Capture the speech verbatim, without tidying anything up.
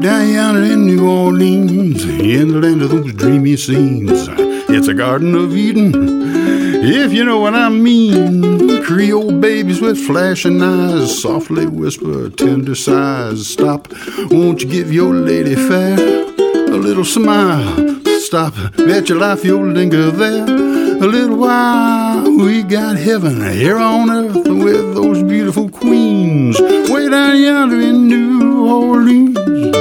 down yonder in New Orleans, in the land of those dreamy scenes. It's a Garden of Eden, if you know what I mean. Creole babies with flashing eyes, softly whisper tender sighs. Stop, won't you give your lady fair a little smile? Stop, bet your life you'll linger there a little while. We got heaven here on earth with those beautiful queens way down yonder in New Orleans.